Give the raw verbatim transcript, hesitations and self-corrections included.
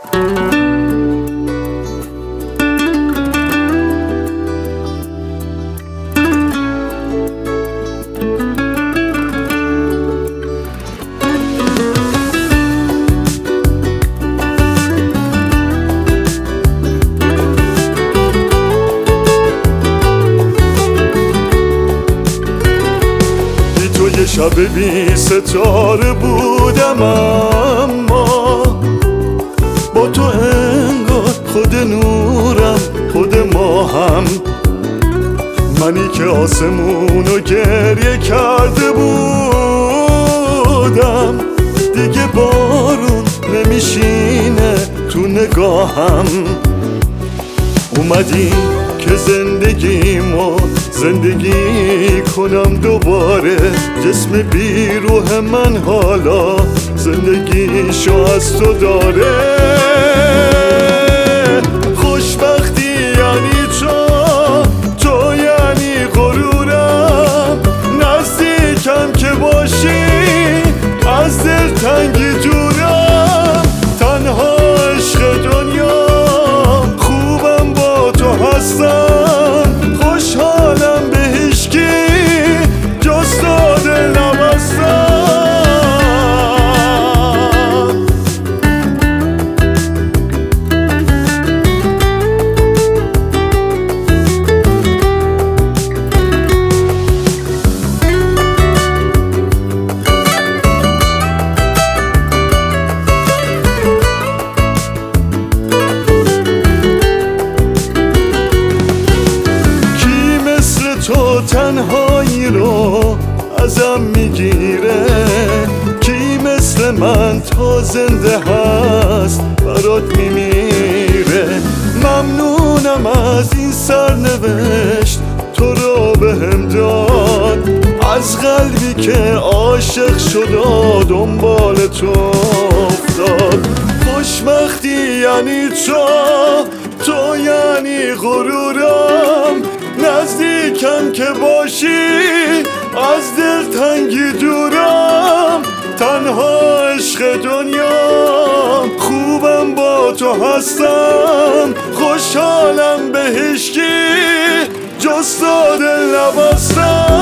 یه شب بی ستاره بودم، اما با تو انگار خود نورم، خود ماهم. منی که آسمونو گریه کرده بودم، دیگه بارون نمیشینه تو نگاهم. اومدی که زندگیمو زندگی کنم دوباره، جسم بی روح من حالا زندگیشو از تو داره. خوشبختی یعنی تو، تو یعنی غرورم، نزدیکم که باشی از دل تنگی دورم. تنها عشق دنیا خوبم با تو هستم، خوشحالم به هیچکی جز تو دل نبستم. تو تنهایی رو ازم میگیره، کی مثل من تا زنده هست برات میمیره. ممنونم از این سرنوشت تو رو بهم داد، از قلبی که عاشق شد و دنبال تو افتاد. خوشبختی یعنی تو، تو یعنی غرورم، نزدیکم که باشی از دل تنگی دورم. تنها عشق دنیا خوبم با تو هستم، خوشحالم به هیچکی جز تو دل نبستم.